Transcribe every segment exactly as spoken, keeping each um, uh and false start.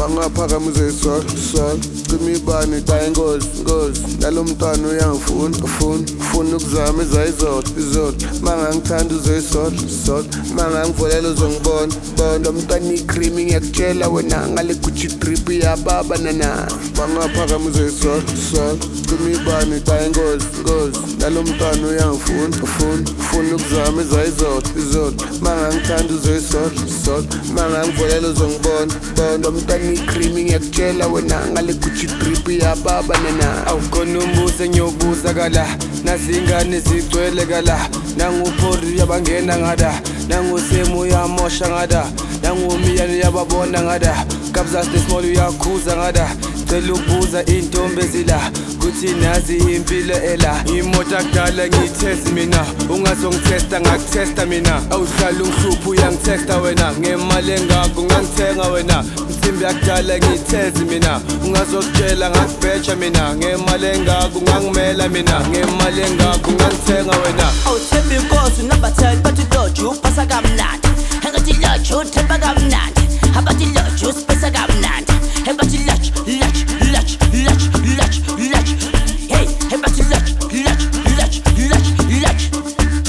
Mangaphakamise isol sol Cimibani ta ingozi ngozi Nalo mntwana uyangifuna ufuna Ufuna ukuzama izayizolo izolo Mangangithanda uzoyisol sol Mangangivolela uzongibona bona Lo mntwana ikrimi ngiyakutshela wena Ngale Gucci drip yababa nana Mangaphakamise isol sol Cimibani ta ingozi ngozi Nalo mntwana uyangifuna ufuna Ufuna ukuzama izayizolo izolo Mangangithanda uzoyisol sol Mangangivolela uzongibona bona Lo mntwana ikrimi ngiyakutshela wena Ngale Gucci drip yababa nana Awukhona umbuzo engiyobuza kala Nazingane zigcwele kala Nanguphori yabangena ngada Nangusemu uyamosha ngada Nangumiyane yababona ngada Kabza small uyakhuza ngada Cela ukubuza intombi ezila Kuthi nazi impilo ela Imoto akudala ngiyithesti mina Ungazongithesta ngakutesta mina Awuhlala ungihlupha uyangithesta wena Ngemali engako ungangithenga wena Insimbi yakudala ngiyithezi mina Ungazokutshela ngakubheja mina Ngemali engako ungangimela mina Ngemali engako ungangithenga wena Awuthemba inkosi unabatheli bathi loju upasa kamnandi Engathi loju uthemba kamnandi Abathi loju usipesa kamnandi Engathi loju loju loju loju loju loju Hey engathi loju loju loju loju loju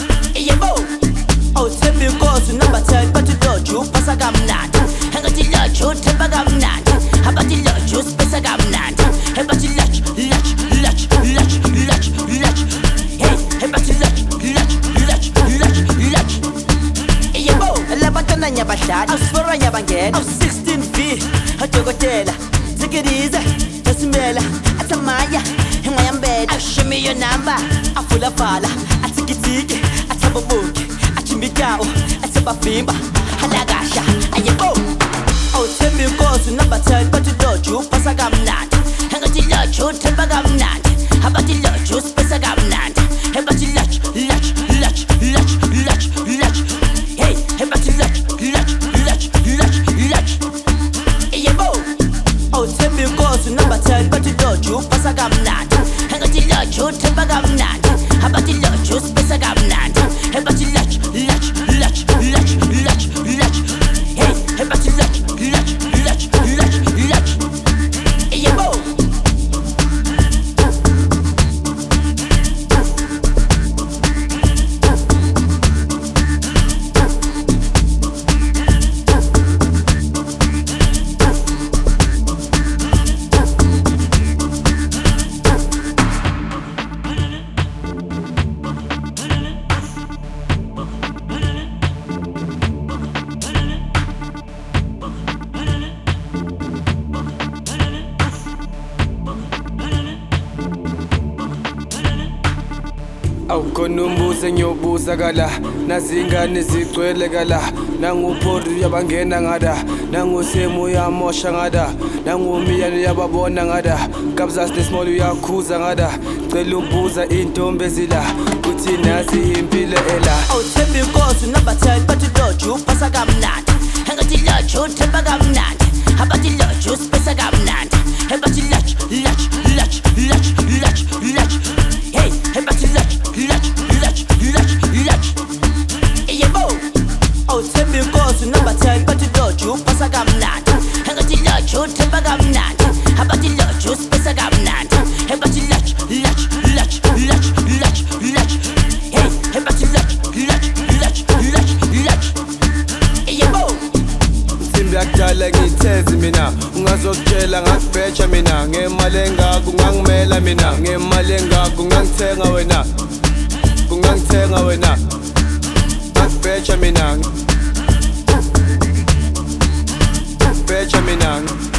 Yebo Awuthemba inkosi unabatheli bathi loju upasa kamnandi Engathi loju uthemba kamnandi Abathi loju usipesa kamnandi Engathi loju loju loju loju loju loju Hey engathi loju loju loju loju loju Yebo Labantwana nyabadlali Awusifora nyabangena Awu-sixteen V Adokotela Take it easy Yasimela Athamaya Engayambela I'll show me your number Afula fala Atikitiki Atababuki Achimbikao Atabafimba Halagasha Ayebo Awuthemba inkosi unabatheli bathi loju upasa kamnandi Engathi loju uthemba kamnandi Abathi loju usipesa kamnandi Engathi loju loju loju loju loju loju Hey engathi loju loju loju loju loju Yebo Awuthemba inkosi unabatheli bathi loju upasa kamnandi Engathi loju uthemba kamnandi Abathi loju usipesa kamnandi Engathi loju loju loju loju loju loju Hey engathi loju loju loju loju loju Yebo Awukhona umbuzo engiyobuza kala Nazingane zigcwele kala Nanguphori yabangena ngada Nangusemu uyamosha ngada Nangumiyane yababona ngada Kabza small uyakhuza ngada Cela ukubuza intombi ezila Kuthi nazi impilo ela Awuthemba inkosi unabatheli bathi loju upasa kamnandi Engathi loju uthemba kamnandi Abathi loju usipesa kamnandi Engathi loju loju loju loju loju loju Hey engathi loju loju loju loju loju Yebo Awuthemba inkosi unabatheli bathi loju upasa kamnandi Engathi loju uthemba kamnandi Abathi loju usipesa kamnandi Engathi loju loju loju loju loju loju Hey engathi loju loju loju loju loju Yebo Insimbi yakudala ngiyithezi mina Ungazokutshela ngakubheja mina Ngemali engako ungangimela mina Ngemali engako ungangithenga wena Ungangithenga wena Ngakubheja mina Ngakubheja mina